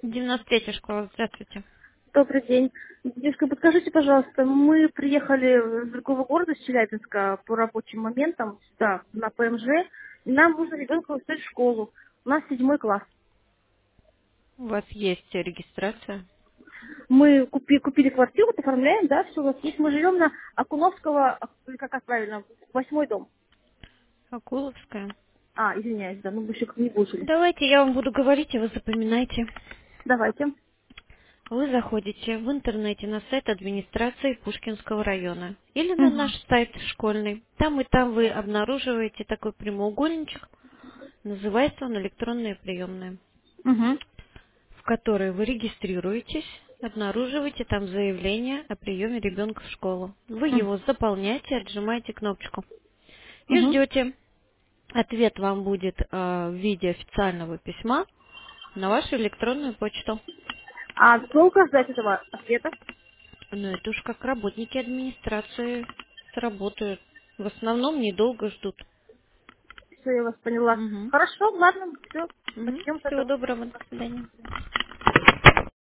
93-я школа, здравствуйте. Добрый день. Девушка, подскажите, пожалуйста, мы приехали из другого города, с Челябинска, по рабочим моментам сюда, на ПМЖ. И нам нужно ребенка устроить в школу. У нас 7 класс. У вас есть регистрация? Мы купили квартиру, вот оформляем, да, все у нас есть. Мы живем на Акуновского, или как правильно, 8-й дом. Акуловская. Извиняюсь, да, мы еще как не будем. Давайте я вам буду говорить, и вы запоминайте. Давайте. Вы заходите в интернете на сайт администрации Пушкинского района или на Угу. наш сайт школьный. Там и там вы обнаруживаете такой прямоугольничек, называется он электронные приемные, Угу. в которой вы регистрируетесь, обнаруживаете там заявление о приеме ребенка в школу. Вы его заполняете, отжимаете кнопочку и Угу. ждете. Ответ вам будет в виде официального письма на вашу электронную почту. А долго ждать этого ответа? Но это уж как работники администрации сработают. В основном недолго ждут. Все, я вас поняла. Угу. Хорошо, ладно, все, Угу. начнем с Всего этого. доброго. До свидания.